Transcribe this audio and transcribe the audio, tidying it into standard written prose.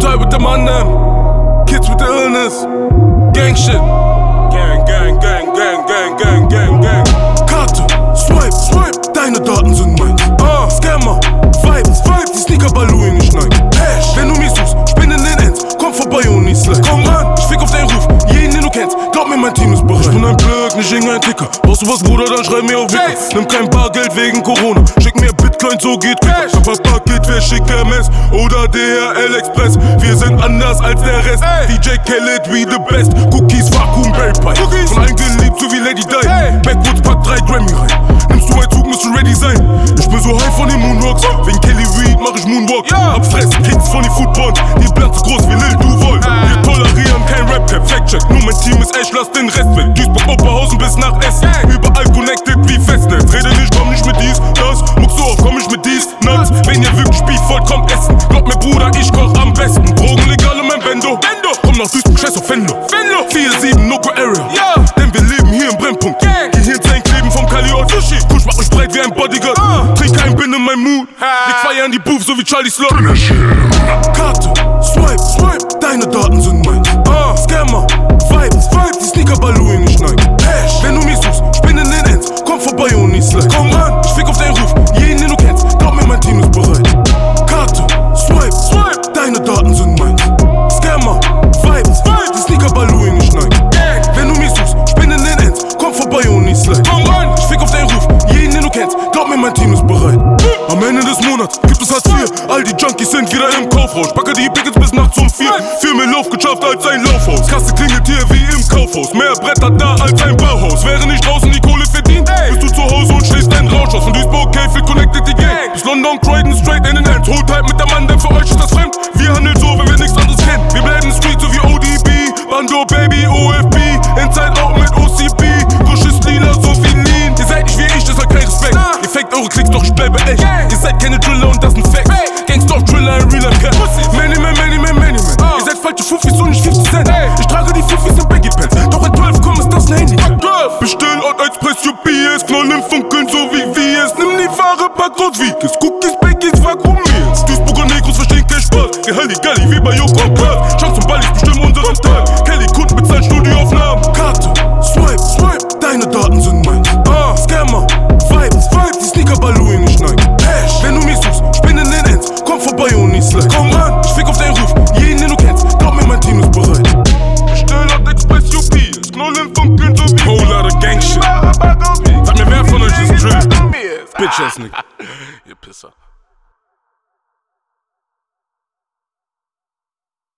outside with them on them. Kids with the illness. Gang shit. Gang, gang, gang, gang, gang, gang, gang, gang. Karte, swipe, swipe, deine Daten sind meins. Scammer, Vibe, Vibe, die Sneaker-Ballouin nicht nein. Hash, wenn du mich suchst, ich bin in den Ends, komm vorbei und nicht slide. Komm ran, ich fick auf deinen Ruf, jeden den du kennst, glaub mir, mein Team ist bereit. Ich bin ein Plug, nicht irgendein Ticker. Brauchst du was, Bruder, dann schreib mir auf Wicker. Nimm kein Bargeld wegen Corona, schick mir Bitcoin, so geht quicker. Paket, wer schickt MS oder DHL Express. Wir sind anders als der Rest. DJ Khaled, we the best. Cookies, Vakuum, Berry Pie. Von allen geliebt, so wie Lady Di. Backwoods, pack 3 Grammy rein. Nimmst du einen Zug, musst du ready sein. Ich bin so high von den Moonwalks. Wegen Kelly Reed mach ich Moonwalk. Hab Stress, Kicks von die Foodborn. Die Platz groß wie Lil Duval. Wir tolerieren kein Rap-Cap, Fact-Check. Nur mein Team ist echt, lass den Rest weg. Duisburg, Oberhausen bis nach Essen. Überall connected wie Festnetz. Rede nicht, komm nicht mit dies, das. Muck so oft, komm ich mit dies, nuts. Wenn ihr wirklich Beef wollt, kommt essen. Glaub mir, Bruder, ich koch am besten. Drogen legal in mein Bendo. Komm nach Duisburg, scheiß auf Fendo. 4-7, Noco Area. Denn wir leben hier im Brennpunkt. Gehirnzellen kleben vom Kaliot. Kusch macht mich breit wie ein Bodyguard. Trink kein Bin in meinem Mut. Wir feiern die Booth, so wie Charlie Slot. Karte, swipe, swipe, deine Daten sind meins. Scammer, Vibe, Vibe, die Sneaker-Ballouin nicht nein. Hash, wenn du mich suchst, ich bin in den Ends, komm vorbei und nicht slide. Komm ran, ich fick auf deinen Ruf, jeden den du kennst, glaub mir, mein Team ist bereit. Karte, swipe, swipe, deine Daten sind meins. Scammer, Vibe, Vibe, die Sneaker-Ballouin nicht nein. Wenn du mich suchst, ich bin in den Ends, komm vorbei und nicht slide. Komm ran, ich fick auf deinen Ruf, jeden den du kennst, glaub mir, mein Team ist bereit. Am Ende des Monats gibt es Hartz IV, all die Junkies sind wieder im Kaufhaus. Packe die Pickets bis nachts um 4, 4 mehr Lauf geschafft als ein Laufhaus. Kasse klingelt hier wie im Kaufhaus, mehr Bretter da als ein Bauhaus. Wäre nicht draußen die Kohle verdient, bist du zu Hause und schlägst deinen Rausch aus. Von Duisburg, Käfig, connected die Gang. Bis London, Croydon, straight in den Ends. Hold tight mit der Mann, denn für euch ist das fremd. Wir handeln so, wenn wir nichts anderes kennen. Wir bleiben Street, so wie ODB, Bando, Baby, OFB. Inside out mit OCB, Gush ist lila, so wie Lean. Ihr seid nicht wie ich, das hat kein Respekt. Ihr faked eure Klicks, doch ich bleibe echt. Ihr seid keine Driller und das ist ein Fact. Gangsta auf Driller, ein realer Cat. Many man, many man, many man. Ihr seid falsche Fuffis und nicht 50 Cent. Ich trage die Fuffis in Baggy Pants. Doch in 12 komm, ist das ein Handy. Bestell und Express UPS. Knollen funkeln so wie wir es. Nimm die Ware, pack aus Vickes. Cookies, Baggies, vakuumiert. Duisburger Negros verstehen kein Spaß. Die Halligalli wie bei Joko und Klaas. Chance und Ballis bestimmen unseren Tag. Kelly Kunden bezahlen Studioaufnahmen. Karte, swipe, swipe, deine Daten sind meins. Scammer, Vibe, Vibe, die Sneaker-Ballouin nicht nein. Hash, wenn du mich suchst, ich bin in den Ends, komm vorbei und nicht slide. Komm ran, ich fick auf deinen Ruf, jeden den du kennst, glaub mir, mein Team ist bereit. Bestell und Express UPS, Knollen funkeln so wie whole lot of gang shit. Sag mir, wer von euch ist Drill? Bitch ass nigga. Ihr Pisser.